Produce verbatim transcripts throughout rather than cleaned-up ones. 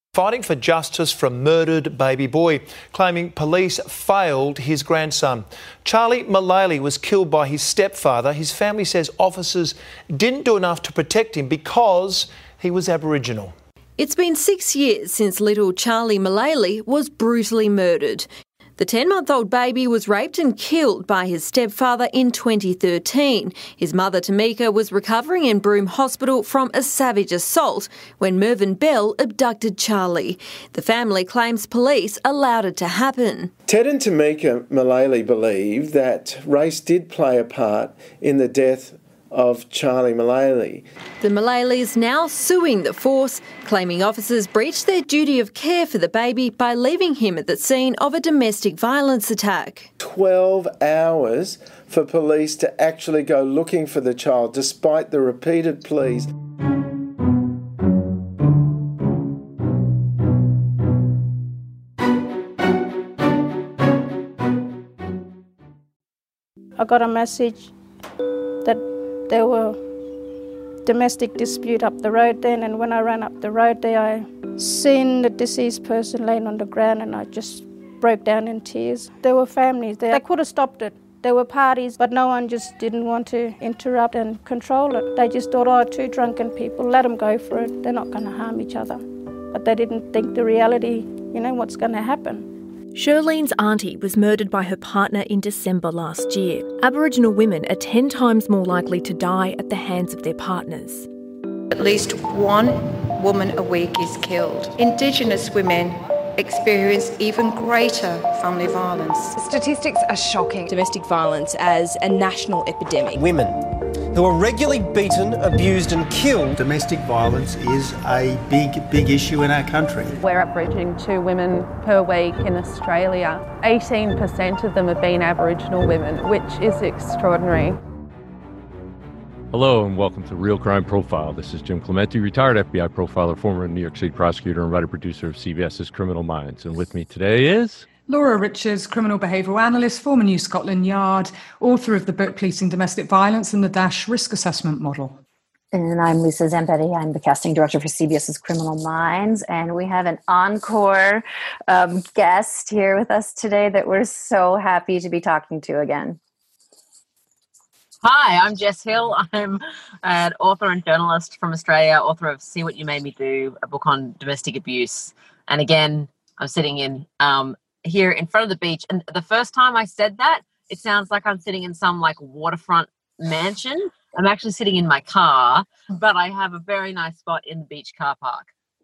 Fighting for justice for a murdered baby boy, claiming police failed his grandson. Charlie Mullally was killed by his stepfather. His family says officers didn't do enough to protect him because he was Aboriginal. It's been six years since little Charlie Mullally was brutally murdered. The ten-month-old baby was raped and killed by his stepfather in twenty thirteen. His mother, Tamika, was recovering in Broome Hospital from a savage assault when Mervyn Bell abducted Charlie. The family claims police allowed it to happen. Ted and Tamika Mullally believe that race did play a part in the death of Charlie Mullally. The Mullalys now suing the force, claiming officers breached their duty of care for the baby by leaving him at the scene of a domestic violence attack. twelve hours for police to actually go looking for the child, despite the repeated pleas. I got a message that there were domestic dispute up the road then, and when I ran up the road there, I seen the deceased person laying on the ground and I just broke down in tears. There were families there. They could have stopped it. There were parties, but no one just didn't want to interrupt and control it. They just thought, oh, two drunken people, let them go for it. They're not going to harm each other. But they didn't think the reality, you know, what's going to happen. Shirlene's auntie was murdered by her partner in December last year. Aboriginal women are ten times more likely to die at the hands of their partners. At least one woman a week is killed. Indigenous women experience even greater family violence. Statistics are shocking. Domestic violence as a national epidemic. Women who are regularly beaten, abused and killed. Domestic violence is a big, big issue in our country. We're averaging two women per week in Australia. eighteen percent of them have been Aboriginal women, which is extraordinary. Hello and welcome to Real Crime Profile. This is Jim Clemente, retired F B I profiler, former New York City prosecutor and writer-producer of CBS's Criminal Minds. And with me today is... Laura Richards, criminal behavioural analyst, former New Scotland Yard, author of the book Policing Domestic Violence and the Dash Risk Assessment Model. And I'm Lisa Zampetti. I'm the casting director for CBS's Criminal Minds. And we have an encore um, guest here with us today that we're so happy to be talking to again. Hi, I'm Jess Hill. I'm an author and journalist from Australia, author of See What You Made Me Do, a book on domestic abuse. And again, I'm sitting in... Um, here in front of the beach, and the first time I said that, it sounds like I'm sitting in some like waterfront mansion. I'm actually sitting in my car, but I have a very nice spot in the beach car park.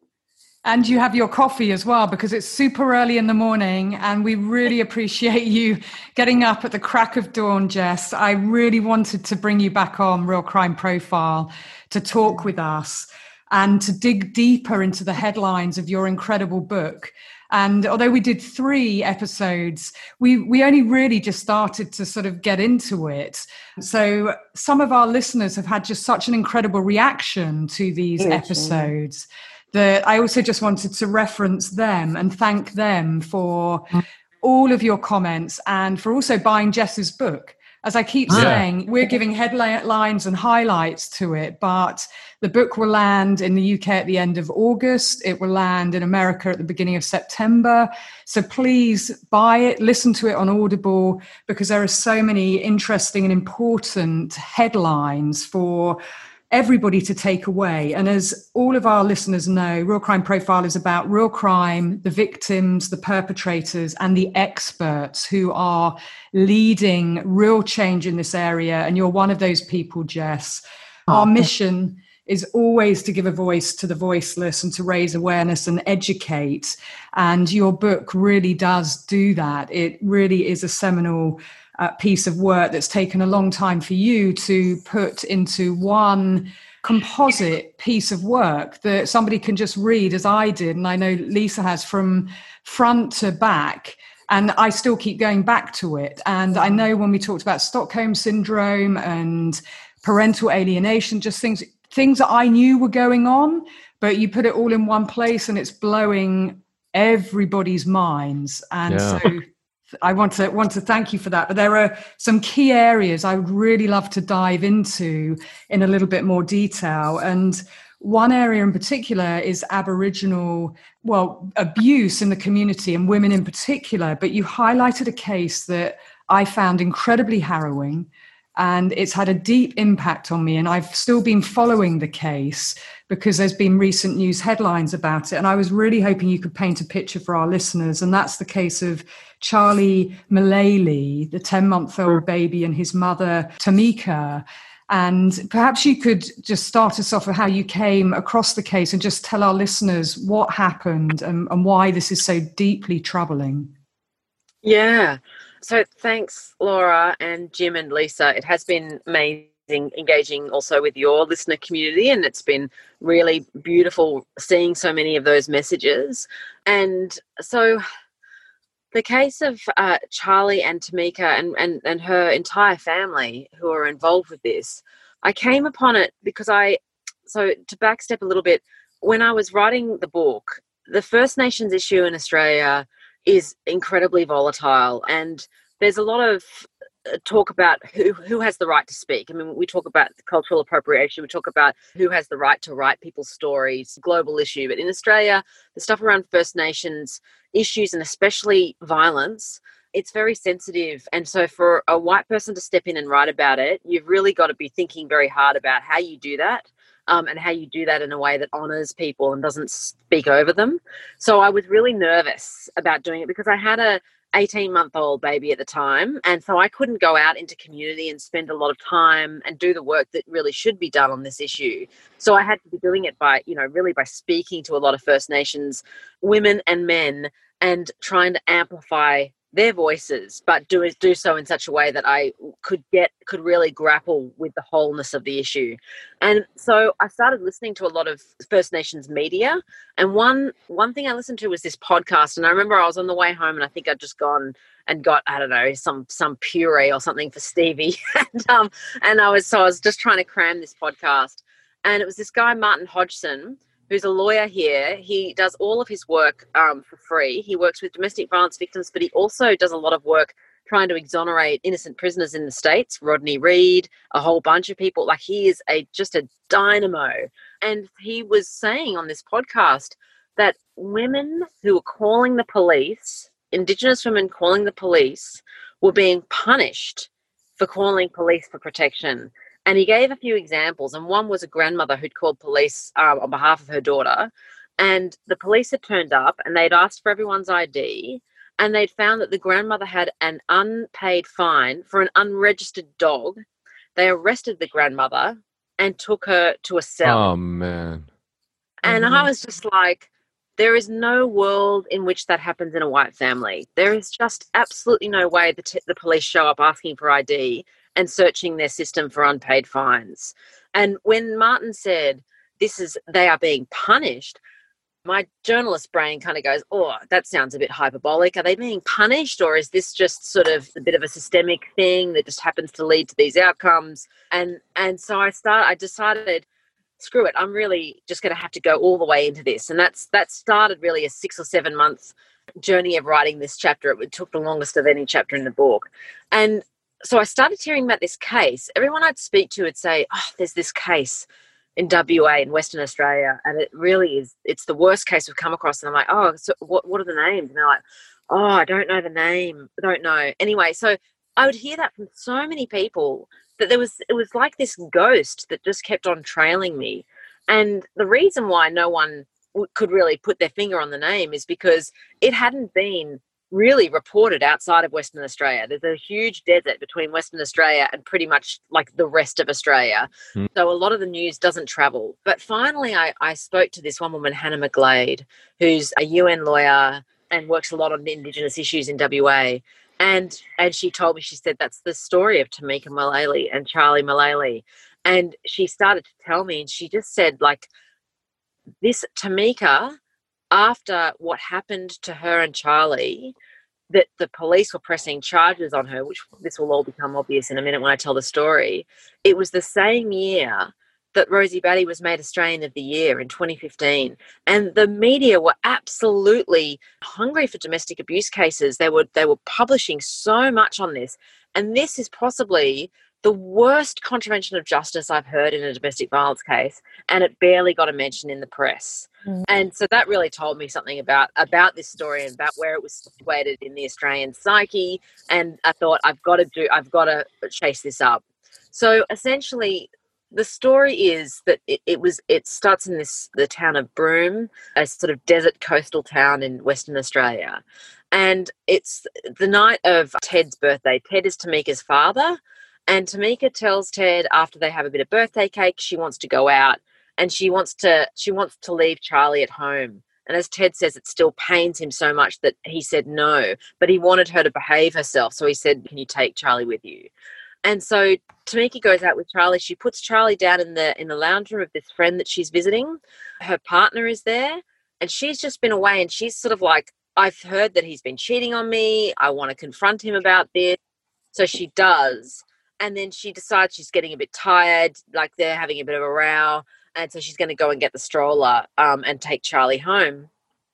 And you have your coffee as well, because it's super early in the morning, and we really appreciate you getting up at the crack of dawn, Jess. I really wanted to bring you back on Real Crime Profile to talk with us and to dig deeper into the headlines of your incredible book. And although we did three episodes, we, we only really just started to sort of get into it. So some of our listeners have had just such an incredible reaction to these yes, episodes that I also just wanted to reference them and thank them for all of your comments and for also buying Jess's book. As I keep yeah. saying, we're giving headlines and highlights to it, but the book will land in the U K at the end of August. It will land in America at the beginning of September. So please buy it, listen to it on Audible, because there are so many interesting and important headlines for everybody to take away. And as all of our listeners know, Real Crime Profile is about real crime, the victims, the perpetrators, and the experts who are leading real change in this area. And you're one of those people, Jess. Oh. Our mission is always to give a voice to the voiceless and to raise awareness and educate. And your book really does do that. It really is a seminal Uh, piece of work that's taken a long time for you to put into one composite piece of work that somebody can just read, as I did, and I know Lisa has, from front to back, and I still keep going back to it. And I know when we talked about Stockholm Syndrome and parental alienation, just things things that I knew were going on, but you put it all in one place and it's blowing everybody's minds. And yeah. so I want to want to thank you for that. But there are some key areas I would really love to dive into in a little bit more detail. And one area in particular is Aboriginal, well, abuse in the community and women in particular. But you highlighted a case that I found incredibly harrowing, and it's had a deep impact on me. And I've still been following the case because there's been recent news headlines about it. And I was really hoping you could paint a picture for our listeners. And that's the case of Charlie Mullally, the ten-month-old baby, and his mother, Tamika. And perhaps you could just start us off with how you came across the case and just tell our listeners what happened and, and why this is so deeply troubling. Yeah. So thanks, Laura and Jim and Lisa. It has been amazing engaging also with your listener community, and it's been really beautiful seeing so many of those messages. And so the case of uh, Charlie and Tamika and, and, and her entire family who are involved with this, I came upon it because I, so to backstep a little bit, when I was writing the book, the First Nations issue in Australia is incredibly volatile, and there's a lot of talk about who who has the right to speak. I mean, we talk about cultural appropriation, we talk about who has the right to write people's stories, global issue. But in Australia, the stuff around First Nations issues, and especially violence, it's very sensitive. And so for a white person to step in and write about it, you've really got to be thinking very hard about how you do that. Um, and how you do that in a way that honours people and doesn't speak over them. So I was really nervous about doing it because I had a eighteen-month-old baby at the time, and so I couldn't go out into community and spend a lot of time and do the work that really should be done on this issue. So I had to be doing it by, you know, really by speaking to a lot of First Nations women and men and trying to amplify their voices, but do do so in such a way that I could get could really grapple with the wholeness of the issue. And so I started listening to a lot of First Nations media, and one one thing I listened to was this podcast. And I remember I was on the way home, and I think I'd just gone and got, I don't know, some some puree or something for Stevie, and um and I was so I was just trying to cram this podcast, and it was this guy Martin Hodgson, who's a lawyer here. He does all of his work um, for free. He works with domestic violence victims, but he also does a lot of work trying to exonerate innocent prisoners in the States, Rodney Reed, a whole bunch of people. Like, he is a just a dynamo. And he was saying on this podcast that women who were calling the police, Indigenous women calling the police, were being punished for calling police for protection. And he gave a few examples, and one was a grandmother who'd called police um, on behalf of her daughter, and the police had turned up and they'd asked for everyone's I D, and they'd found that the grandmother had an unpaid fine for an unregistered dog. They arrested the grandmother and took her to a cell. Oh, man. And mm-hmm. I was just like, there is no world in which that happens in a white family. There is just absolutely no way the, t- the police show up asking for I D and searching their system for unpaid fines. And when Martin said, this is, they are being punished, my journalist brain kind of goes, oh, that sounds a bit hyperbolic. Are they being punished, or is this just sort of a bit of a systemic thing that just happens to lead to these outcomes? And and so I start, I decided, screw it, I'm really just going to have to go all the way into this. And that's that started really a six or seven month journey of writing this chapter. It took the longest of any chapter in the book. And so I started hearing about this case. Everyone I'd speak to would say, oh, there's this case in W A in Western Australia, and it really is, it's the worst case we've come across. And I'm like, oh, so what, what are the names? And they're like, oh, I don't know the name. I don't know. Anyway, so I would hear that from so many people that there was, it was like this ghost that just kept on trailing me. And the reason why no one w- could really put their finger on the name is because it hadn't been really reported outside of Western Australia. There's a huge desert between Western Australia and pretty much like the rest of Australia. Mm. So a lot of the news doesn't travel. But finally, I, I spoke to this one woman, Hannah McGlade, who's a U N lawyer and works a lot on Indigenous issues in W A. And and she told me, she said, that's the story of Tamika Mullally and Charlie Mullally. And she started to tell me, and she just said, like, this Tamika, after what happened to her and Charlie, that the police were pressing charges on her, which this will all become obvious in a minute when I tell the story. It was the same year that Rosie Batty was made Australian of the Year in twenty fifteen. And the media were absolutely hungry for domestic abuse cases. They were they were publishing so much on this. And this is possibly the worst contravention of justice I've heard in a domestic violence case, and it barely got a mention in the press. Mm. And so that really told me something about, about this story and about where it was situated in the Australian psyche. And I thought, I've got to do, I've got to chase this up. So essentially, the story is that it, it was, it starts in this, the town of Broome, a sort of desert coastal town in Western Australia. And it's the night of Ted's birthday. Ted is Tamika's father. And Tamika tells Ted after they have a bit of birthday cake, she wants to go out and she wants to she wants to leave Charlie at home. And as Ted says, it still pains him so much that he said no, but he wanted her to behave herself. So he said, can you take Charlie with you? And so Tamika goes out with Charlie. She puts Charlie down in the in the lounge room of this friend that she's visiting. Her partner is there and she's just been away and she's sort of like, I've heard that he's been cheating on me. I want to confront him about this. So she does. And then she decides she's getting a bit tired, like they're having a bit of a row. And so she's going to go and get the stroller um, and take Charlie home.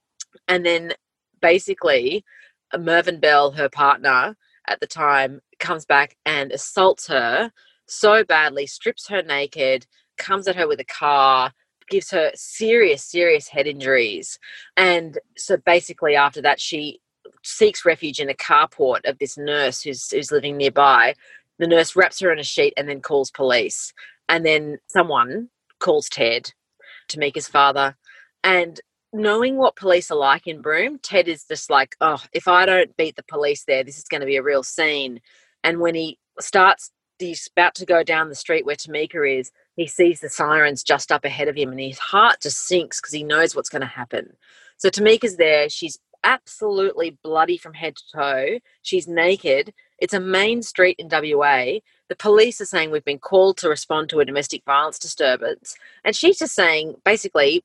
And then basically Mervyn Bell, her partner at the time, comes back and assaults her so badly, strips her naked, comes at her with a car, gives her serious, serious head injuries. And so basically after that, she seeks refuge in a carport of this nurse who's, who's living nearby. The nurse wraps her in a sheet and then calls police. And then someone calls Ted, Tamika's father. And knowing what police are like in Broome, Ted is just like, oh, if I don't beat the police there, this is going to be a real scene. And when he starts, he's about to go down the street where Tamika is, he sees the sirens just up ahead of him and his heart just sinks because he knows what's going to happen. So Tamika's there. She's absolutely bloody from head to toe. She's naked. It's a main street in W A. The police are saying we've been called to respond to a domestic violence disturbance. And she's just saying, basically,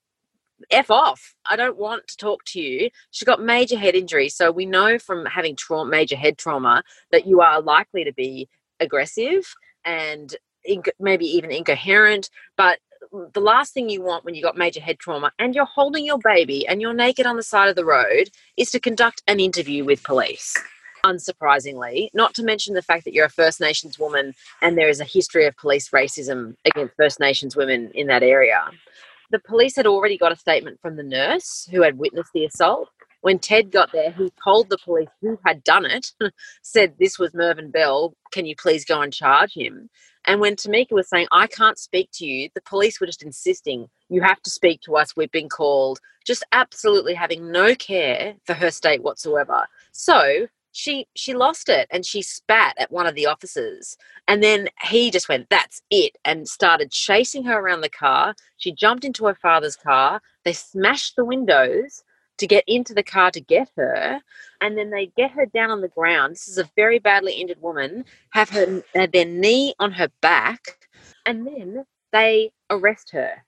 F off. I don't want to talk to you. She's got major head injuries. So we know from having tra- major head trauma that you are likely to be aggressive and inc- maybe even incoherent. But the last thing you want when you've got major head trauma and you're holding your baby and you're naked on the side of the road is to conduct an interview with police. Unsurprisingly, not to mention the fact that you're a First Nations woman and there is a history of police racism against First Nations women in that area. The police had already got a statement from the nurse who had witnessed the assault. When Ted got there, he told the police who had done it, said, this was Mervyn Bell, can you please go and charge him? And when Tamika was saying, I can't speak to you, the police were just insisting, you have to speak to us, we've been called, just absolutely having no care for her state whatsoever. So she she lost it and she spat at one of the officers. And then he just went, that's it, and started chasing her around the car. She jumped into her father's car. They smashed the windows to get into the car to get her, and then they get her down on the ground. This is a very badly injured woman, have her have their knee on her back, and then they arrest her.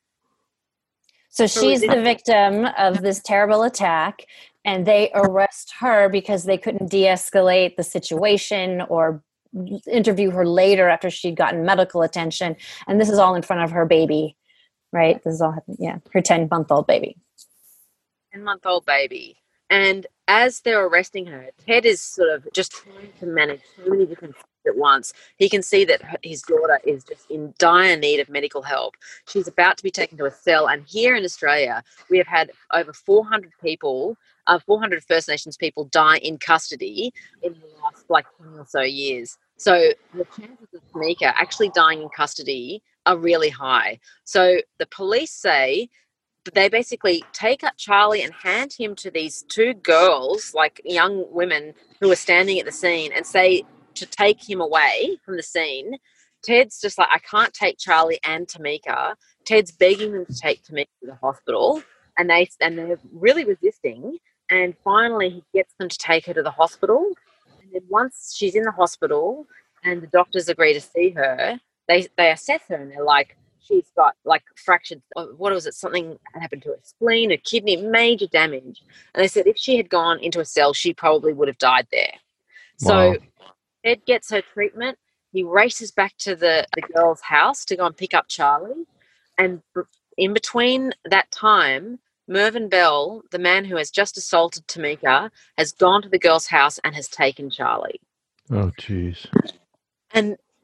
So she's the victim of this terrible attack, and they arrest her because they couldn't de-escalate the situation or interview her later after she'd gotten medical attention. And this is all in front of her baby, right? This is all, yeah, her ten-month-old baby. ten-month-old baby. And as they're arresting her, Ted is sort of just trying to manage so many different things at once. He can see that his daughter is just in dire need of medical help. She's about to be taken to a cell. And here in Australia, we have had over four hundred people, uh, four hundred First Nations people die in custody in the last like ten or so years. So the chances of Tamika actually dying in custody are really high. So the police say they basically take up Charlie and hand him to these two girls, like young women who are standing at the scene, and say to take him away from the scene. Ted's just like, I can't take Charlie and Tamika. Ted's begging them to take Tamika to the hospital, and, they, and they're really resisting. And finally he gets them to take her to the hospital. And then once she's in the hospital and the doctors agree to see her, they, they assess her and they're like, she's got like fractured, what was it, something happened to her spleen, her kidney, major damage. And they said if she had gone into a cell, she probably would have died there. Wow. So Ted gets her treatment. He races back to the, the girl's house to go and pick up Charlie. And in between that time, Mervyn Bell, the man who has just assaulted Tamika, has gone to the girl's house and has taken Charlie. Oh, jeez. And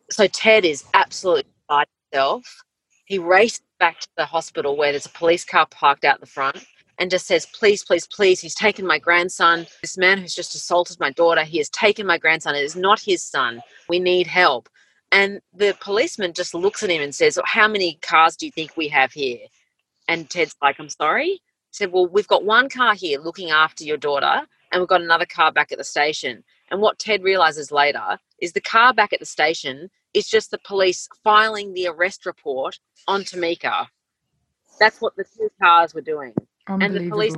So Ted is absolutely beside himself. He races back to the hospital where there's a police car parked out the front and just says, please, please, please, he's taken my grandson. This man who's just assaulted my daughter, he has taken my grandson. It is not his son. We need help. And the policeman just looks at him and says, how many cars do you think we have here? And Ted's like, I'm sorry? He said, well, we've got one car here looking after your daughter and we've got another car back at the station. And what Ted realises later is the car back at the station is just the police filing the arrest report on Tamika. That's what the two cars were doing. And the police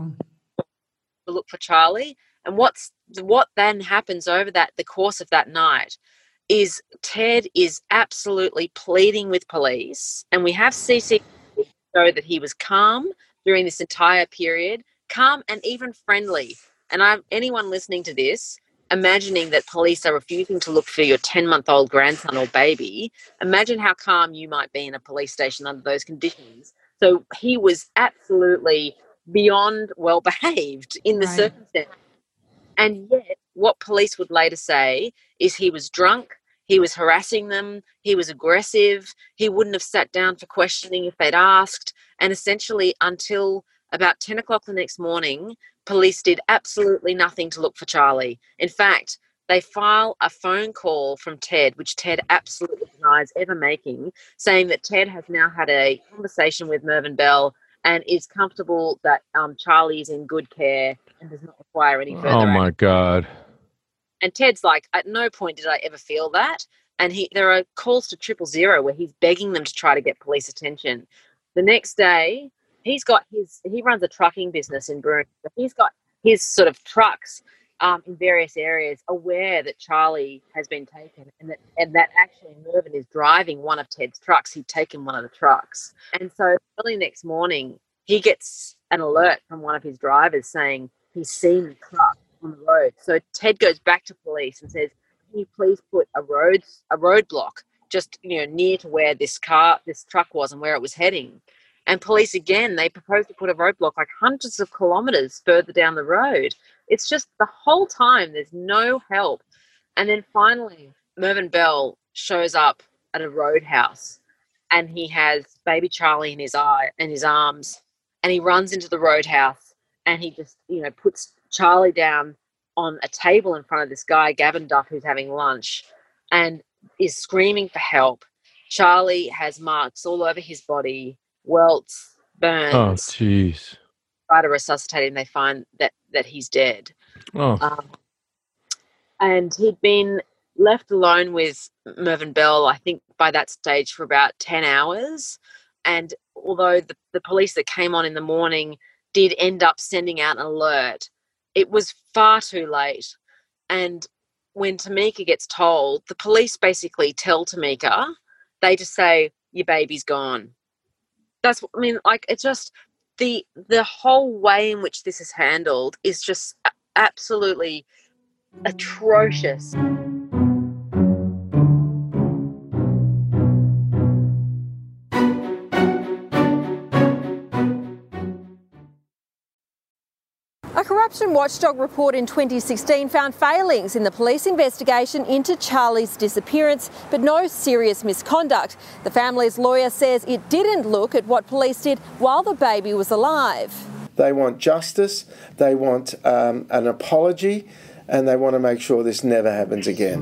look for Charlie. And what's what then happens over that the course of that night is Ted is absolutely pleading with police. And we have C C T V to show that he was calm during this entire period, calm and even friendly. And I'm anyone listening to this, imagining that police are refusing to look for your ten-month-old grandson or baby, imagine how calm you might be in a police station under those conditions. So he was absolutely beyond well-behaved in the Right. circumstance. And yet what police would later say is he was drunk, he was harassing them, he was aggressive, he wouldn't have sat down for questioning if they'd asked. And essentially until about ten o'clock the next morning, police did absolutely nothing to look for Charlie. In fact, they file a phone call from Ted, which Ted absolutely denies ever making, saying that Ted has now had a conversation with Mervyn Bell and is comfortable that um, Charlie is in good care and does not require any further Oh my action. God. And Ted's like, at no point did I ever feel that. And he, there are calls to triple zero where he's begging them to try to get police attention. The next day, he's got his, he runs a trucking business in Broome. But he's got his sort of trucks um, in various areas aware that Charlie has been taken and that, and that actually Mervyn is driving one of Ted's trucks. He'd taken one of the trucks. And so early next morning, he gets an alert from one of his drivers saying he's seen the truck on the road. So Ted goes back to police and says, can you please put a road a roadblock just you know near to where this car this truck was and where it was heading? And police again, they propose to put a roadblock like hundreds of kilometres further down the road. It's just the whole time there's no help. And then finally Mervyn Bell shows up at a roadhouse and he has baby Charlie in his eye in his arms, and he runs into the roadhouse and he just you know puts Charlie down on a table in front of this guy, Gavin Duff, who's having lunch, and is screaming for help. Charlie has marks all over his body, welts, burns. Oh, jeez. Try to resuscitate him. They find that, that he's dead. Oh. Um, and he'd been left alone with Mervyn Bell, I think, by that stage for about ten hours. And although the, the police that came on in the morning did end up sending out an alert, it was far too late. And when Tamika gets told, the police basically tell Tamika, they just say, your baby's gone. That's, I mean, like, it's just the the whole way in which this is handled is just absolutely atrocious. A corruption watchdog report in twenty sixteen found failings in the police investigation into Charlie's disappearance, but no serious misconduct. The family's lawyer says it didn't look at what police did while the baby was alive. They want justice, they want um, an apology, and they want to make sure this never happens again.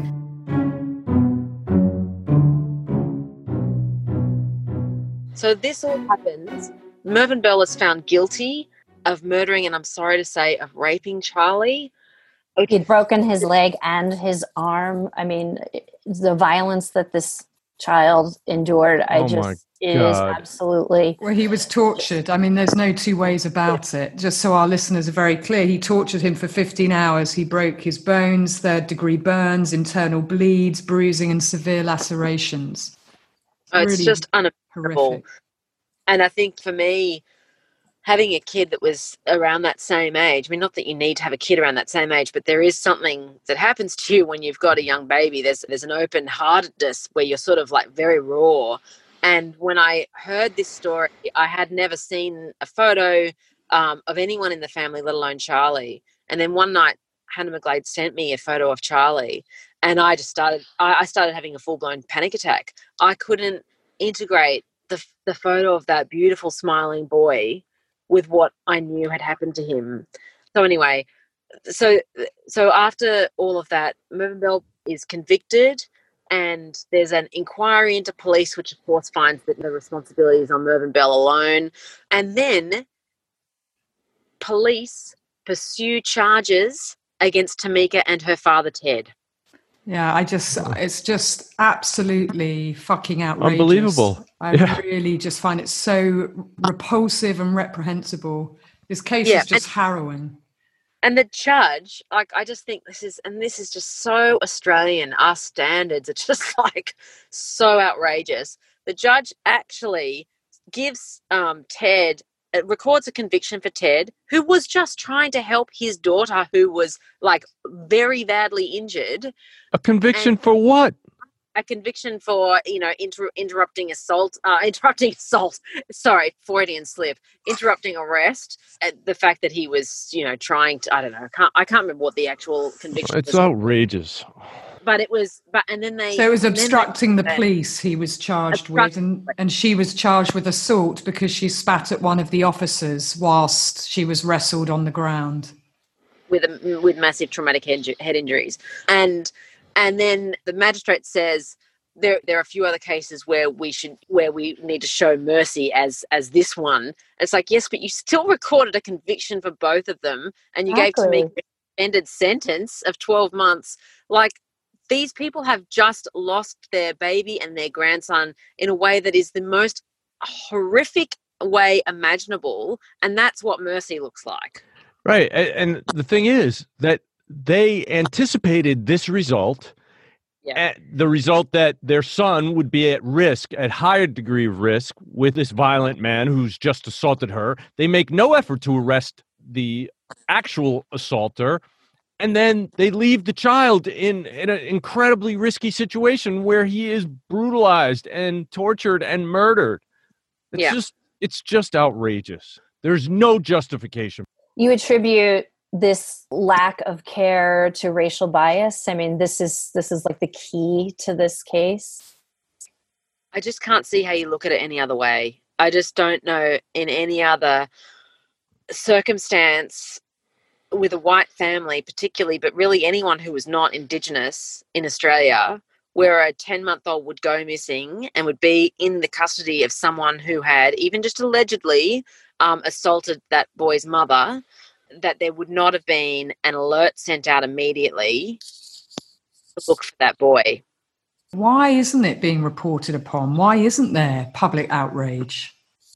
So this all happens. Mervyn Bell is found guilty of murdering, and I'm sorry to say, of raping Charlie. He'd broken his leg and his arm. I mean, the violence that this child endured, I Oh, just, my it is God. absolutely. Well, he was tortured. I mean, there's no two ways about it. Just so our listeners are very clear, he tortured him for fifteen hours. He broke his bones, third degree burns, internal bleeds, bruising, and severe lacerations. Oh, it's Really just unimaginable. horrific. And I think for me, having a kid that was around that same age, I mean, not that you need to have a kid around that same age, but there is something that happens to you when you've got a young baby. There's there's an open-heartedness where you're sort of like very raw. And when I heard this story, I had never seen a photo um, of anyone in the family, let alone Charlie. And then one night, Hannah McGlade sent me a photo of Charlie, and I just started, I, I started having a full-blown panic attack. I couldn't integrate the the photo of that beautiful smiling boy with what I knew had happened to him. So anyway, so so after all of that, Mervyn Bell is convicted, and there's an inquiry into police, which of course finds that the responsibility is on Mervyn Bell alone. And then police pursue charges against Tamika and her father, Ted. Yeah, I just, it's just absolutely fucking outrageous. Unbelievable. I Yeah. really just find it so repulsive and reprehensible. This case Yeah, is just and- harrowing. And the judge, like, I just think this is, and this is just so Australian. Our standards are just like so outrageous. The judge actually gives um, Ted, it records a conviction for Ted, who was just trying to help his daughter, who was like very badly injured. A conviction And- for what? A conviction for, you know, inter- interrupting assault, uh, interrupting assault, sorry, Freudian slip, interrupting arrest, and the fact that he was, you know, trying to, I don't know, I can't, I can't remember what the actual conviction It's was. outrageous. But it was, but, and then they. So it was and then obstructing they- the police he was charged with, Obstructing- and, and she was charged with assault because she spat at one of the officers whilst she was wrestled on the ground. with a, with massive traumatic head, head injuries, and and then the magistrate says there there are a few other cases where we should where we need to show mercy as as this one. It's like, yes, but you still recorded a conviction for both of them, and you Exactly. gave Tamika a suspended sentence of twelve months. Like, these people have just lost their baby and their grandson in a way that is the most horrific way imaginable, and that's what mercy looks like. Right. a- And the thing is that they anticipated this result, Yeah. a- the result that their son would be at risk, at higher degree of risk, with this violent man who's just assaulted her. They make no effort to arrest the actual assaulter. And then they leave the child in, in an incredibly risky situation where he is brutalized and tortured and murdered. It's Yeah. just it's just outrageous. There's no justification. You attribute this lack of care to racial bias? I mean, this is this is like the key to this case. I just can't see how you look at it any other way. I just don't know in any other circumstance with a white family particularly, but really anyone who was not Indigenous in Australia, where a ten-month-old would go missing and would be in the custody of someone who had, even just allegedly, um, assaulted that boy's mother, that there would not have been an alert sent out immediately to look for that boy. Why isn't it being reported upon? Why isn't there public outrage?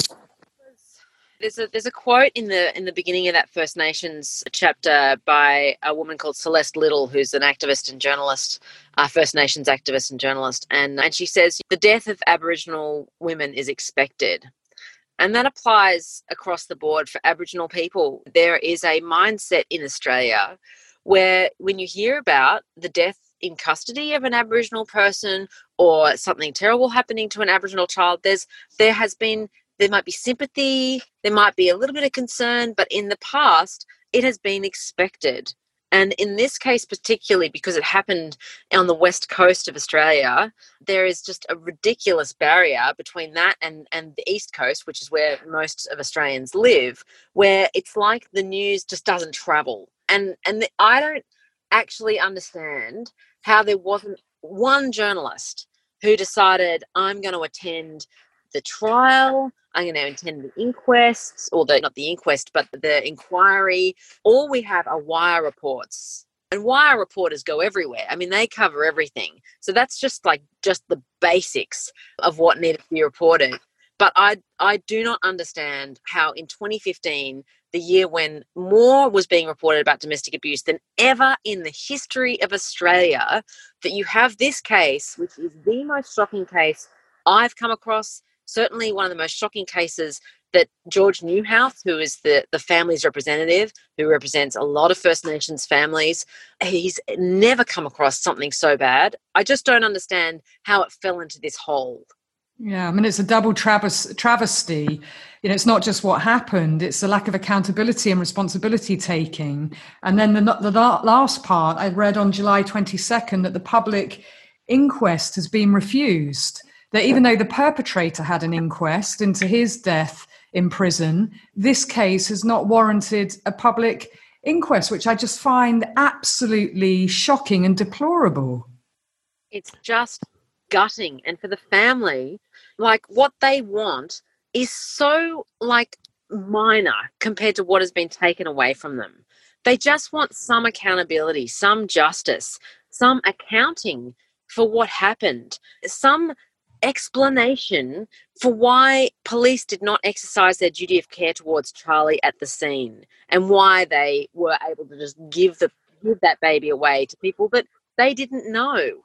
There's a there's a quote in the in the beginning of that First Nations chapter by a woman called Celeste Little, who's an activist and journalist, uh, First Nations activist and journalist, and and she says the death of Aboriginal women is expected, and that applies across the board for Aboriginal people. There is a mindset in Australia where when you hear about the death in custody of an Aboriginal person or something terrible happening to an Aboriginal child, there's there has been there might be sympathy, there might be a little bit of concern, but in the past, it has been expected. And in this case particularly, because it happened on the west coast of Australia, there is just a ridiculous barrier between that and, and the east coast, which is where most of Australians live, where it's like the news just doesn't travel. And, and the, I don't actually understand how there wasn't one journalist who decided, I'm going to attend the trial, I'm going to attend the inquests, or the not the inquest, but the inquiry. All we have are wire reports, and wire reporters go everywhere. I mean, they cover everything. So that's just like just the basics of what needed to be reported. But I I do not understand how in twenty fifteen, the year when more was being reported about domestic abuse than ever in the history of Australia, that you have this case, which is the most shocking case I've come across. Certainly one of the most shocking cases that George Newhouse, who is the, the family's representative, who represents a lot of First Nations families, he's never come across something so bad. I just don't understand how it fell into this hole. Yeah, I mean, it's a double travesty. travesty. You know, it's not just what happened, it's the lack of accountability and responsibility taking. And then the, the last part, I read on July twenty-second that the public inquest has been refused. That even though the perpetrator had an inquest into his death in prison, this case has not warranted a public inquest, which I just find absolutely shocking and deplorable. It's just gutting. And for the family, like, what they want is so, like, minor compared to what has been taken away from them. They just want some accountability, some justice, some accounting for what happened, some explanation for why police did not exercise their duty of care towards Charlie at the scene, and why they were able to just give the give that baby away to people that they didn't know.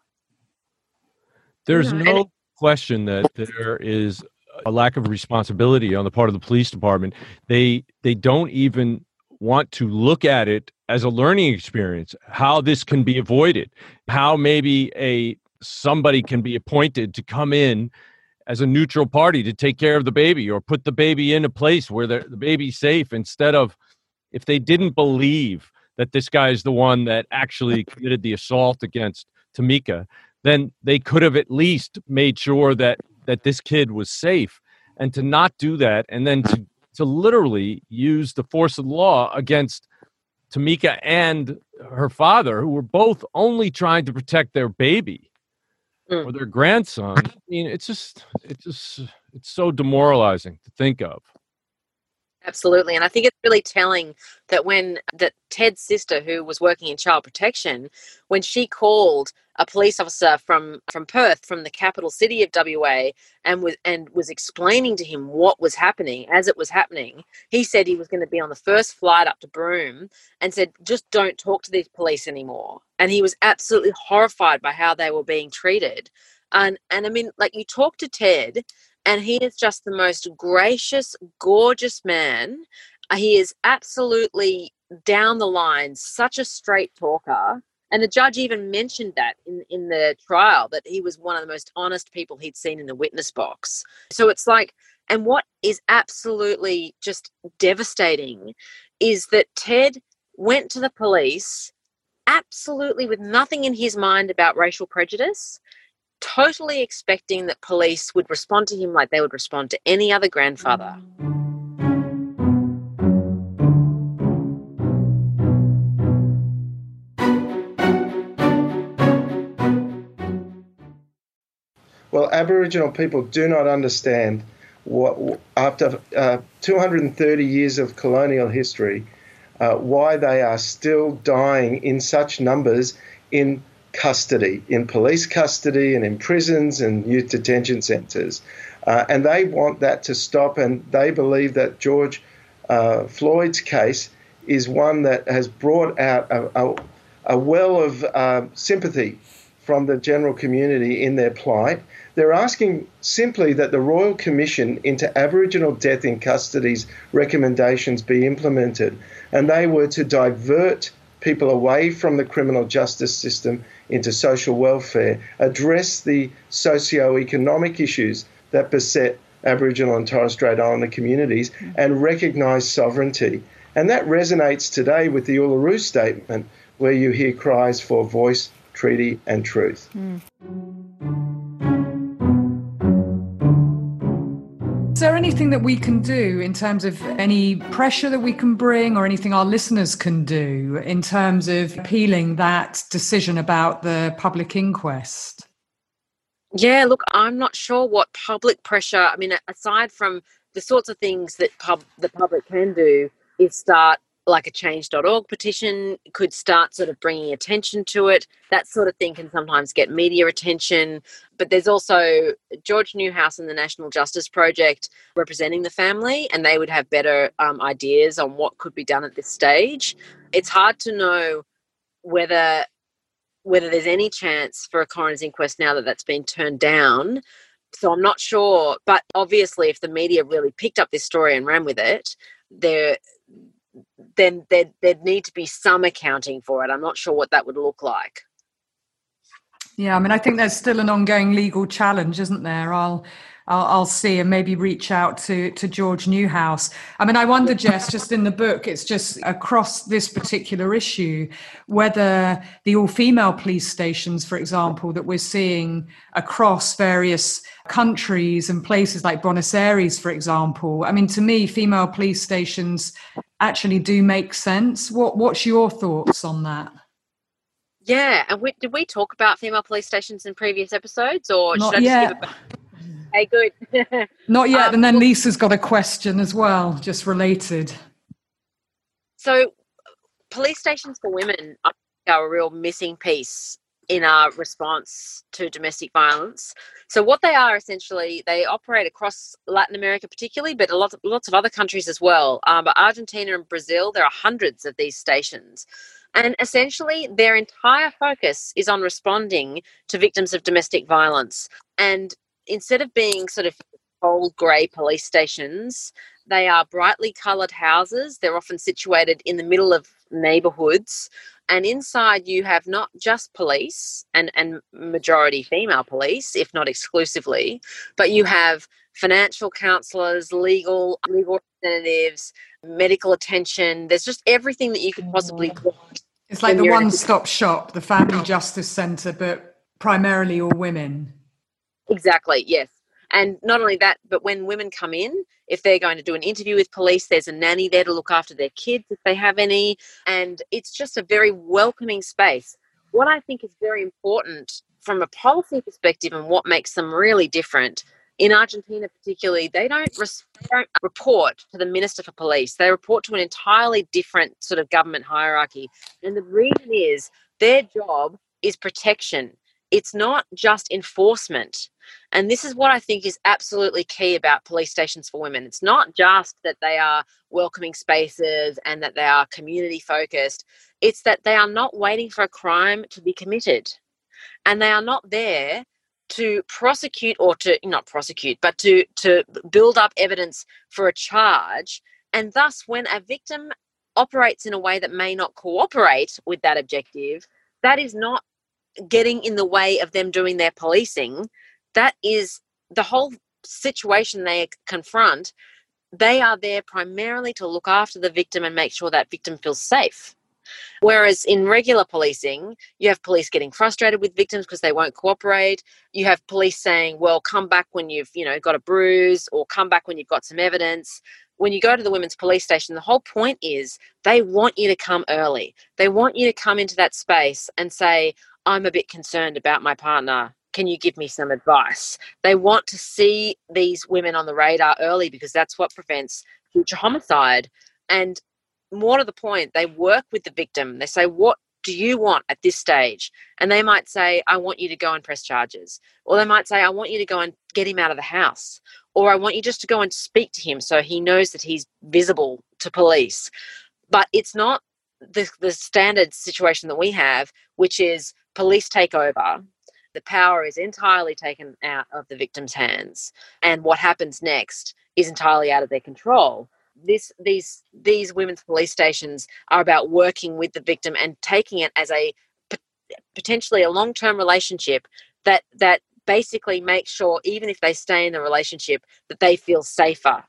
There's You know, no and- question that there is a lack of responsibility on the part of the police department. They they don't even want to look at it as a learning experience, how this can be avoided, how maybe a somebody can be appointed to come in as a neutral party to take care of the baby, or put the baby in a place where the, the baby's safe, instead of, if they didn't believe that this guy is the one that actually committed the assault against Tamika, then they could have at least made sure that that this kid was safe. And to not do that, and then to, to literally use the force of law against Tamika and her father, who were both only trying to protect their baby or their grandson. I mean, it's just, it's just, it's so demoralizing to think of. Absolutely. And I think it's really telling that when that Ted's sister, who was working in child protection, when she called a police officer from, from Perth, from the capital city of W A, and was, and was explaining to him what was happening as it was happening, he said he was going to be on the first flight up to Broome, and said, just don't talk to these police anymore. And he was absolutely horrified by how they were being treated. And, and I mean, like, you talk to Ted, and he is just the most gracious, gorgeous man. He is absolutely down the line, such a straight talker. And the judge even mentioned that in, in the trial, that he was one of the most honest people he'd seen in the witness box. So it's like, and what is absolutely just devastating is that Ted went to the police absolutely with nothing in his mind about racial prejudice, totally expecting that police would respond to him like they would respond to any other grandfather. Well, Aboriginal people do not understand what, after uh, two hundred thirty years of colonial history, uh, why they are still dying in such numbers in custody, in police custody and in prisons and youth detention centres. Uh, and they want that to stop, and they believe that George uh, Floyd's case is one that has brought out a, a, a well of uh, sympathy from the general community in their plight. They're asking simply that the Royal Commission into Aboriginal Death in Custody's recommendations be implemented, and they were to divert people away from the criminal justice system into social welfare, address the socio-economic issues that beset Aboriginal and Torres Strait Islander communities, and recognise sovereignty. And that resonates today with the Uluru Statement, where you hear cries for voice, treaty and truth. Mm. Is there anything that we can do in terms of any pressure that we can bring, or anything our listeners can do in terms of appealing that decision about the public inquest? Yeah, look, I'm not sure what public pressure, I mean, aside from the sorts of things that pub, the public can do, is start like a change dot org petition, could start sort of bringing attention to it. That sort of thing can sometimes get media attention. But there's also George Newhouse and the National Justice Project representing the family, and they would have better um, ideas on what could be done at this stage. It's hard to know whether whether there's any chance for a coroner's inquest now that that's been turned down. So I'm not sure. But obviously, if the media really picked up this story and ran with it, there then there'd, there'd need to be some accounting for it. I'm not sure what that would look like. Yeah, I mean, I think there's still an ongoing legal challenge, isn't there? I'll I'll, I'll see and maybe reach out to, to George Newhouse. I mean, I wonder, Jess, just in the book, it's just across this particular issue, whether the all-female police stations, for example, that we're seeing across various countries and places like Buenos Aires, for example. I mean, to me, female police stations actually do make sense. What What's your thoughts on that? Yeah, and we, did we talk about female police stations in previous episodes, or Not should I just yet. give it back? Hey, good. Not yet. Um, and then well, Lisa's got a question as well, just related. So, police stations for women I think are a real missing piece in our response to domestic violence. So what they are essentially, they operate across Latin America particularly, but a lot of, lots of other countries as well. Um, but Argentina and Brazil, there are hundreds of these stations. And essentially their entire focus is on responding to victims of domestic violence. And instead of being sort of old grey police stations, they are brightly coloured houses. They're often situated in the middle of neighbourhoods. And inside you have not just police and, and majority female police, if not exclusively, but you have financial counsellors, legal, legal representatives, medical attention. There's just everything that you could possibly want. It's like the one-stop shop, the Family Justice Centre, but primarily all women. Exactly, yes. And not only that, but when women come in, if they're going to do an interview with police, there's a nanny there to look after their kids if they have any. And it's just a very welcoming space. What I think is very important from a policy perspective and what makes them really different, in Argentina particularly, they don't, res- they don't report to the Minister for Police. They report to an entirely different sort of government hierarchy. And the reason is their job is protection. It's not just enforcement. And this is what I think is absolutely key about police stations for women. It's not just that they are welcoming spaces and that they are community focused. It's that they are not waiting for a crime to be committed. And they are not there to prosecute or to, not prosecute, but to, to build up evidence for a charge. And thus, when a victim operates in a way that may not cooperate with that objective, that is not getting in the way of them doing their policing. That is the whole situation they confront. They are there primarily to look after the victim and make sure that victim feels safe. Whereas in regular policing, you have police getting frustrated with victims because they won't cooperate. You have police saying, well, come back when you've, you know, got a bruise, or come back when you've got some evidence. When you go to the women's police station, the whole point is they want you to come early. They want you to come into that space and say, I'm a bit concerned about my partner. Can you give me some advice? They want to see these women on the radar early because that's what prevents future homicide. And more to the point, they work with the victim. They say, what do you want at this stage? And they might say, I want you to go and press charges. Or they might say, I want you to go and get him out of the house. Or I want you just to go and speak to him so he knows that he's visible to police. But it's not the, the standard situation that we have, which is police take over. The power is entirely taken out of the victim's hands. And what happens next is entirely out of their control. This, these, these women's police stations are about working with the victim and taking it as a potentially a long-term relationship that, that basically makes sure, even if they stay in the relationship, that they feel safer.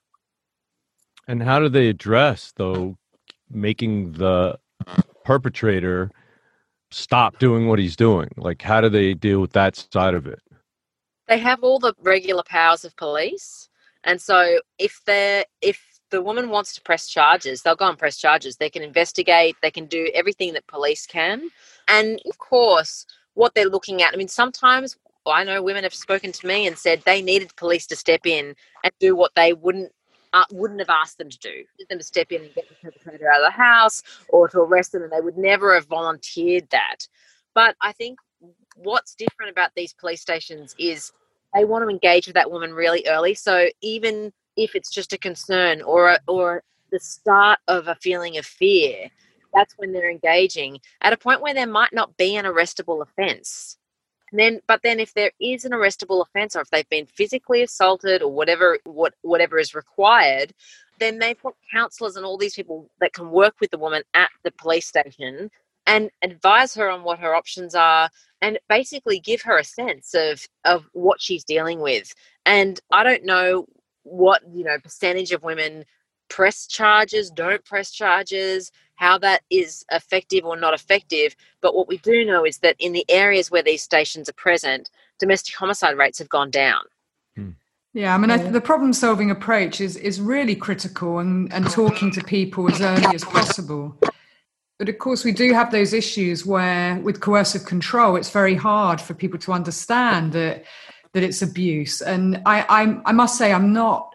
And how do they address, though, making the perpetrator stop doing what he's doing? Like, how do they deal with that side of it? They have all the regular powers of police. And so if they're, if the woman wants to press charges, they'll go and press charges. They can investigate. They can do everything that police can. And of course, what they're looking at, I mean, sometimes I know women have spoken to me and said they needed police to step in and do what they wouldn't uh, wouldn't have asked them to do. Needed them to step in and get the perpetrator out of the house or to arrest them, and they would never have volunteered that. But I think what's different about these police stations is they want to engage with that woman really early. So even if it's just a concern or a, or the start of a feeling of fear, that's when they're engaging at a point where there might not be an arrestable offence. And then, but then if there is an arrestable offence, or if they've been physically assaulted or whatever, what, whatever is required, then they've got counsellors and all these people that can work with the woman at the police station and advise her on what her options are and basically give her a sense of, of what she's dealing with. And I don't know what, you know, percentage of women press charges, don't press charges, how that is effective or not effective. But what we do know is that in the areas where these stations are present, domestic homicide rates have gone down. Yeah, I mean, I, the problem-solving approach is is really critical, and, and talking to people as early as possible. But of course, we do have those issues where, with coercive control, it's very hard for people to understand that that it's abuse. And I, I, I must say, I'm not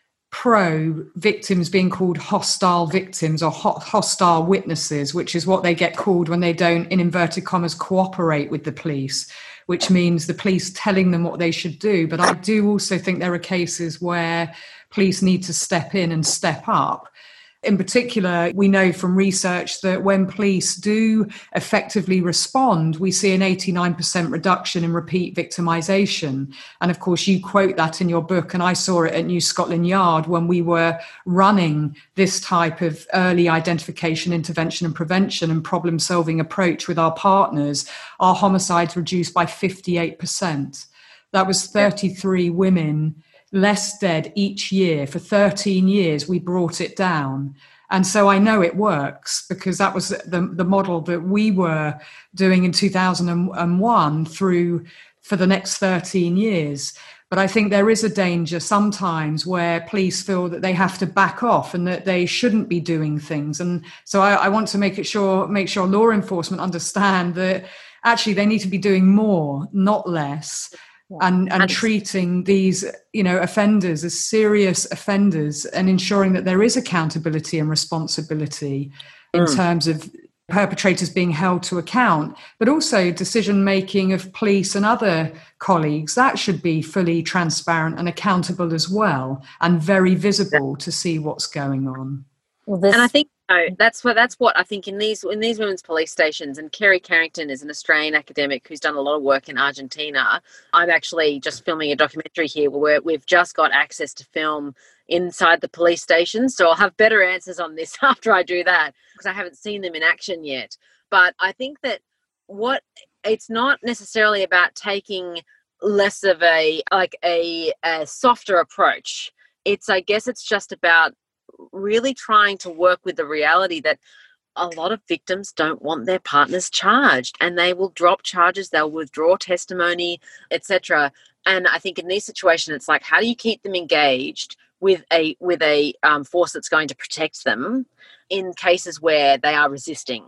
pro victims being called hostile victims or ho- hostile witnesses, which is what they get called when they don't, in inverted commas, cooperate with the police, which means the police telling them what they should do. But I do also think there are cases where police need to step in and step up. In particular, we know from research that when police do effectively respond, we see an eighty-nine percent reduction in repeat victimisation. And of course, you quote that in your book, and I saw it at New Scotland Yard when we were running this type of early identification, intervention and prevention and problem-solving approach with our partners. Our homicides reduced by fifty-eight percent. That was thirty-three women less dead each year. For thirteen years, we brought it down. And so I know it works because that was the, the model that we were doing in two thousand one through for the next thirteen years. But I think there is a danger sometimes where police feel that they have to back off and that they shouldn't be doing things. And so I, I want to make it sure, make sure law enforcement understand that actually they need to be doing more, not less. And, and treating these, you know, offenders as serious offenders and ensuring that there is accountability and responsibility in mm. terms of perpetrators being held to account, but also decision-making of police and other colleagues. That should be fully transparent and accountable as well, and very visible to see what's going on. Well, this- and I think you know, that's what that's what I think in these in these women's police stations. And Kerry Carrington is an Australian academic who's done a lot of work in Argentina. I'm actually just filming a documentary here where we've just got access to film inside the police stations. So I'll have better answers on this after I do that because I haven't seen them in action yet. But I think that what it's not necessarily about taking less of a like a, a softer approach. It's I guess it's just about really trying to work with the reality that a lot of victims don't want their partners charged and they will drop charges, they'll withdraw testimony, et cetera. And I think in these situations, it's like, how do you keep them engaged with a with a um, force that's going to protect them in cases where they are resisting?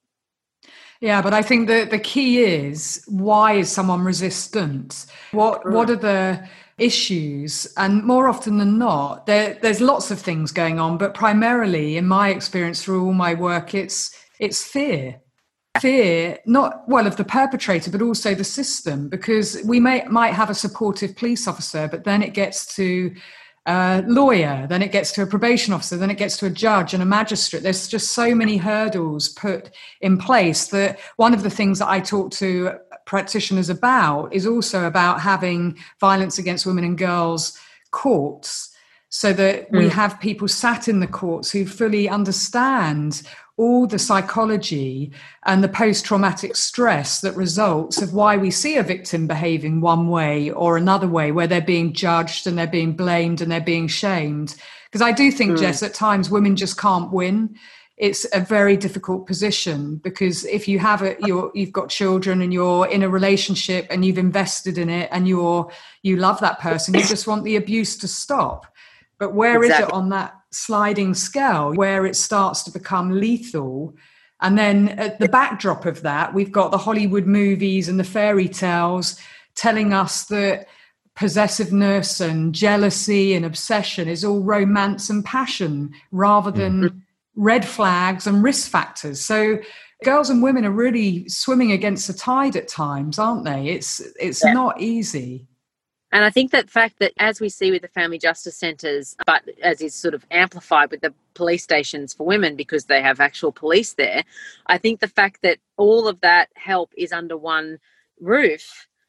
Yeah, but I think the, the key is, why is someone resistant? What mm. what are the issues? And more often than not, there, there's lots of things going on, but primarily, in my experience through all my work, it's it's fear. Fear, not, well, of the perpetrator, but also the system, because we may might have a supportive police officer, but then it gets to a lawyer, then it gets to a probation officer, then it gets to a judge and a magistrate. There's just so many hurdles put in place that one of the things that I talk to practitioners about is also about having violence against women and girls courts, so that mm. we have people sat in the courts who fully understand all the psychology and the post-traumatic stress that results of why we see a victim behaving one way or another way, where they're being judged and they're being blamed and they're being shamed. Because I do think, mm. Jess, at times women just can't win. It's a very difficult position, because if you have a, you're, you've got children and you're in a relationship and you've invested in it and you're you love that person, you just want the abuse to stop. But where exactly. is it on that sliding scale where it starts to become lethal? And then at the backdrop of that, we've got the Hollywood movies and the fairy tales telling us that possessiveness and jealousy and obsession is all romance and passion rather than mm-hmm. red flags and risk factors. So girls and women are really swimming against the tide at times, aren't they? It's it's yeah. not easy. And I think that fact that, as we see with the family justice centres, but as is sort of amplified with the police stations for women because they have actual police there, I think the fact that all of that help is under one roof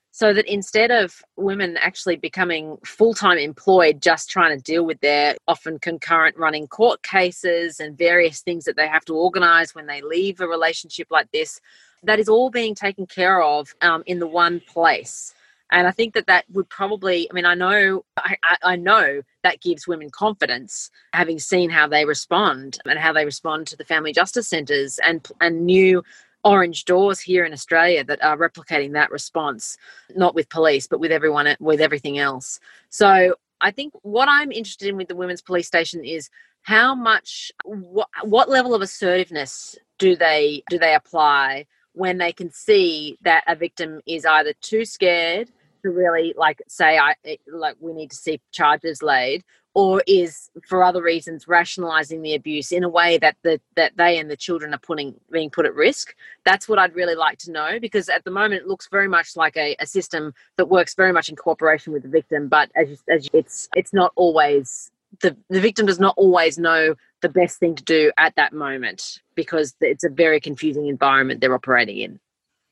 so that instead of women actually becoming full-time employed just trying to deal with their often concurrent running court cases and various things that they have to organise when they leave a relationship like this, that is all being taken care of um, in the one place. And I think that that would probably, I mean, I know, I, I know that gives women confidence, having seen how they respond and how they respond to the family justice centres and and new orange doors here in Australia that are replicating that response, not with police, but with everyone, with everything else. So I think what I'm interested in with the women's police station is how much, what, what level of assertiveness do they do they apply when they can see that a victim is either too scared to really like say, I like we need to see charges laid, or is for other reasons rationalising the abuse in a way that the that they and the children are putting being put at risk. That's what I'd really like to know, because at the moment it looks very much like a, a system that works very much in cooperation with the victim, but as, you, as you, it's it's not always the the victim does not always know the best thing to do at that moment, because it's a very confusing environment they're operating in.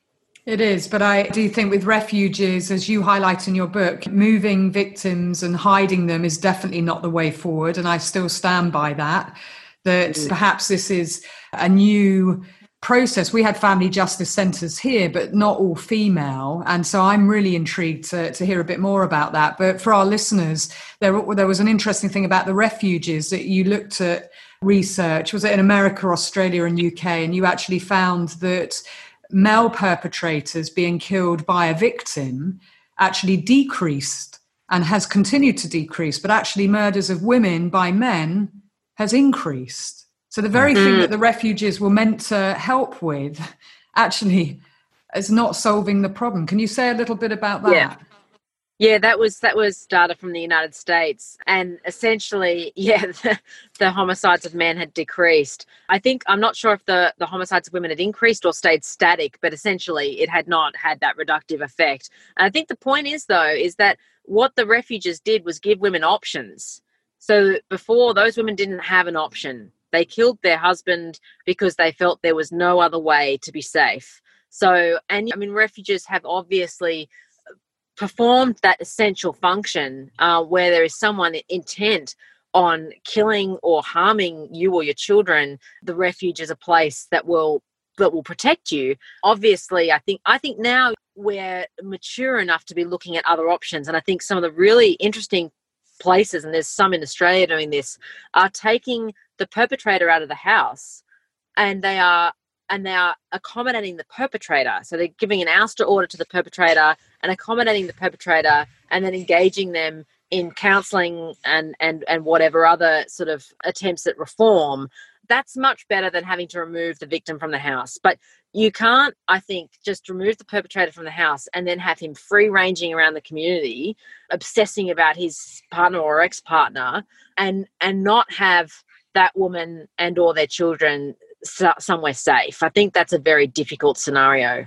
It is, but I do think with refuges, as you highlight in your book, moving victims and hiding them is definitely not the way forward. And I still stand by that, that mm. perhaps this is a new process. We had family justice centres here, but not all female. And so I'm really intrigued to, to hear a bit more about that. But for our listeners, there, there was an interesting thing about the refuges that you looked at research. Was it in America, Australia and U K? And you actually found that male perpetrators being killed by a victim actually decreased and has continued to decrease, but actually murders of women by men has increased. So the very mm. thing that the refuges were meant to help with actually is not solving the problem. Can you say a little bit about that? Yeah. Yeah, that was that was data from the United States, and essentially, yeah, the, the homicides of men had decreased. I think, I'm not sure if the, the homicides of women had increased or stayed static, but essentially it had not had that reductive effect. And I think the point is, though, is that what the refuges did was give women options. So before, those women didn't have an option. They killed their husband because they felt there was no other way to be safe. So, and I mean, refuges have obviously performed that essential function uh, where there is someone intent on killing or harming you or your children. The refuge is a place that will that will protect you. Obviously, I think I think now we're mature enough to be looking at other options, and I think some of the really interesting places, and there's some in Australia doing this, are taking the perpetrator out of the house, and they are and they are accommodating the perpetrator. So they're giving an ouster order to the perpetrator and accommodating the perpetrator, and then engaging them in counselling and, and, and whatever other sort of attempts at reform. That's much better than having to remove the victim from the house. But you can't, I think, just remove the perpetrator from the house and then have him free-ranging around the community, obsessing about his partner or ex-partner, and and not have that woman and or their children somewhere safe. I think that's a very difficult scenario.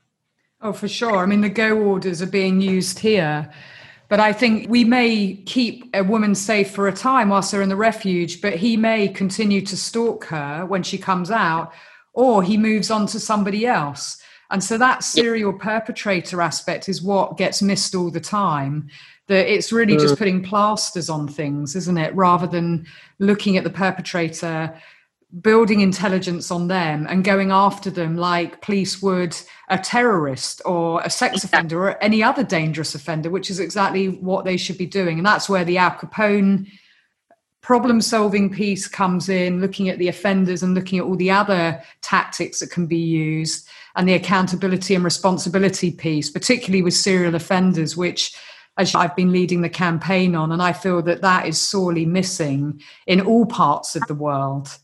Oh, for sure. I mean, the go orders are being used here, but I think we may keep a woman safe for a time whilst they're in the refuge, but he may continue to stalk her when she comes out, or he moves on to somebody else. And so that serial perpetrator aspect is what gets missed all the time. That it's really just putting plasters on things, isn't it? Rather than looking at the perpetrator, building intelligence on them and going after them like police would a terrorist or a sex offender or any other dangerous offender, which is exactly what they should be doing. And that's where the Al Capone problem-solving piece comes in, looking at the offenders and looking at all the other tactics that can be used, and the accountability and responsibility piece, particularly with serial offenders, which, as I've been leading the campaign on, and I feel that that is sorely missing in all parts of the world.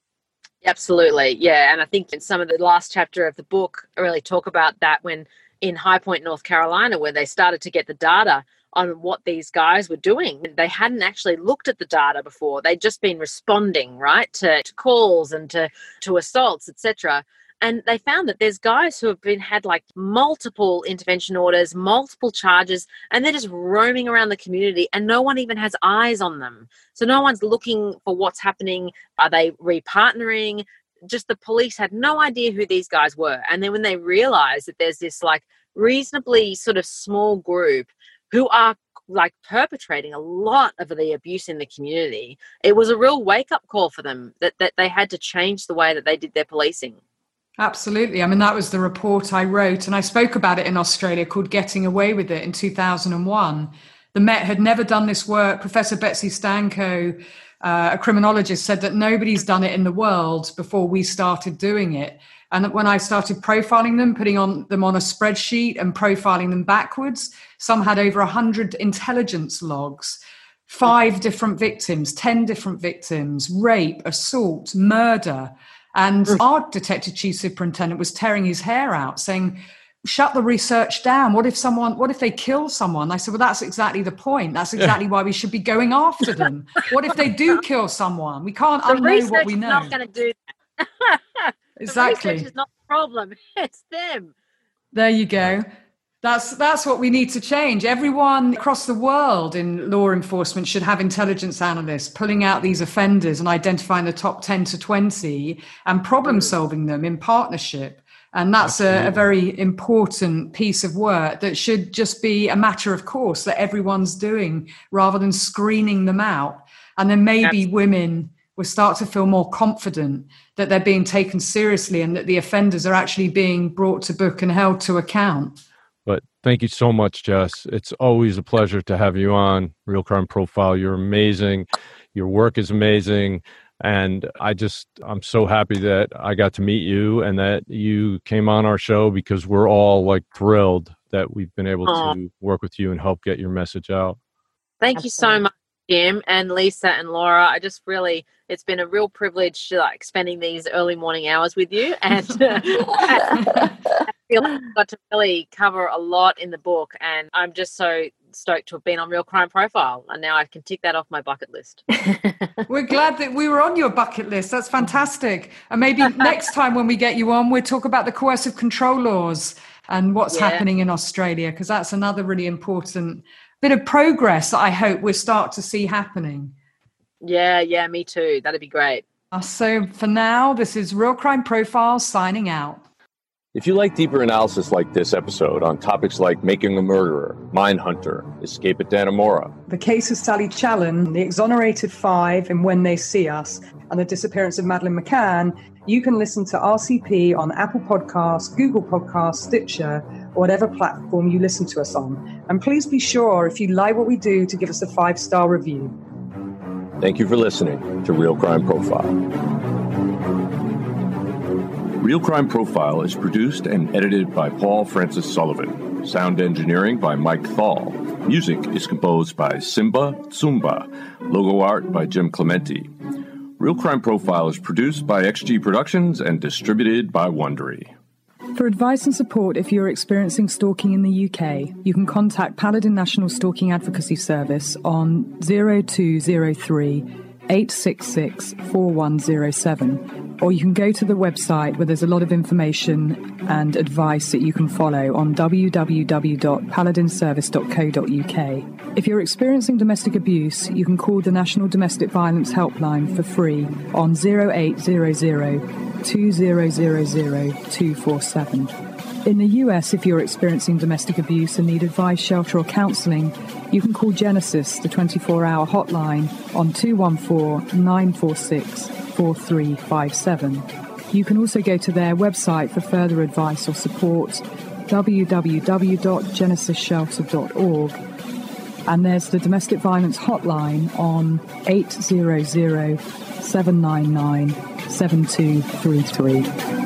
Absolutely, yeah. And I think in some of the last chapter of the book, I really talk about that when in High Point, North Carolina, where they started to get the data on what these guys were doing. They hadn't actually looked at the data before. They'd just been responding, right, to, to calls and to, to assaults, et cetera. And they found that there's guys who have been had like multiple intervention orders, multiple charges, and they're just roaming around the community and no one even has eyes on them. So no one's looking for what's happening. Are they repartnering? Just the police had no idea who these guys were. And then when they realized that there's this like reasonably sort of small group who are like perpetrating a lot of the abuse in the community, it was a real wake-up call for them that, that they had to change the way that they did their policing. Absolutely. I mean, that was the report I wrote, and I spoke about it in Australia, called Getting Away with It, in two thousand one. The Met had never done this work. Professor Betsy Stanko, uh, a criminologist, said that nobody's done it in the world before we started doing it. And when I started profiling them, putting on them on a spreadsheet and profiling them backwards, some had over one hundred intelligence logs, five different victims, ten different victims, rape, assault, murder. And our detective chief superintendent was tearing his hair out, saying, shut the research down. What if someone, what if they kill someone? I said, well, that's exactly the point. That's exactly why we should be going after them. What if they do kill someone? We can't unknow what we know. The research is not going to do that. Exactly. The research is not the problem. It's them. There you go. That's that's what we need to change. Everyone across the world in law enforcement should have intelligence analysts pulling out these offenders and identifying the top ten to twenty and problem solving them in partnership. And that's a, a very important piece of work that should just be a matter of course that everyone's doing rather than screening them out. And then maybe Absolutely. women will start to feel more confident that they're being taken seriously and that the offenders are actually being brought to book and held to account. But thank you so much, Jess. It's always a pleasure to have you on Real Crime Profile. You're amazing. Your work is amazing. And I just, I'm so happy that I got to meet you and that you came on our show, because we're all like thrilled that we've been able Aww. to work with you and help get your message out. Thank Absolutely. you so much, Jim and Lisa and Laura. I just really, it's been a real privilege like spending these early morning hours with you, and I feel like I've got to really cover a lot in the book, and I'm just so stoked to have been on Real Crime Profile, and now I can tick that off my bucket list. We're glad that we were on your bucket list. That's fantastic. And maybe next time when we get you on, we'll talk about the coercive control laws and what's yeah. happening in Australia, because that's another really important bit of progress that I hope we'll start to see happening. Yeah, yeah, me too. That'd be great. Uh, so for now, this is Real Crime Profile signing out. If you like deeper analysis like this episode on topics like Making a Murderer, Mindhunter, Escape at Dannemora, the case of Sally Challen, the exonerated five in When They See Us, and the disappearance of Madeleine McCann, you can listen to R C P on Apple Podcasts, Google Podcasts, Stitcher, or whatever platform you listen to us on. And please be sure, if you like what we do, to give us a five-star review. Thank you for listening to Real Crime Profile. Real Crime Profile is produced and edited by Paul Francis Sullivan. Sound engineering by Mike Thal. Music is composed by Simba Tsumba. Logo art by Jim Clementi. Real Crime Profile is produced by X G Productions and distributed by Wondery. For advice and support if you're experiencing stalking in the U K, you can contact Paladin National Stalking Advocacy Service on zero two zero three, eight six six, four one zero seven, or you can go to the website where there's a lot of information and advice that you can follow on w w w dot paladin service dot co dot u k. If you're experiencing domestic abuse, you can call the National Domestic Violence Helpline for free on zero eight zero zero, two zero zero zero, two four seven. In the U S, if you're experiencing domestic abuse and need advice, shelter or counselling, you can call Genesis, the twenty-four hour hotline, on two one four, nine four six, four three five seven. You can also go to their website for further advice or support, w w w dot genesis shelter dot org. And there's the domestic violence hotline on eight hundred, seven nine nine, seven two three three.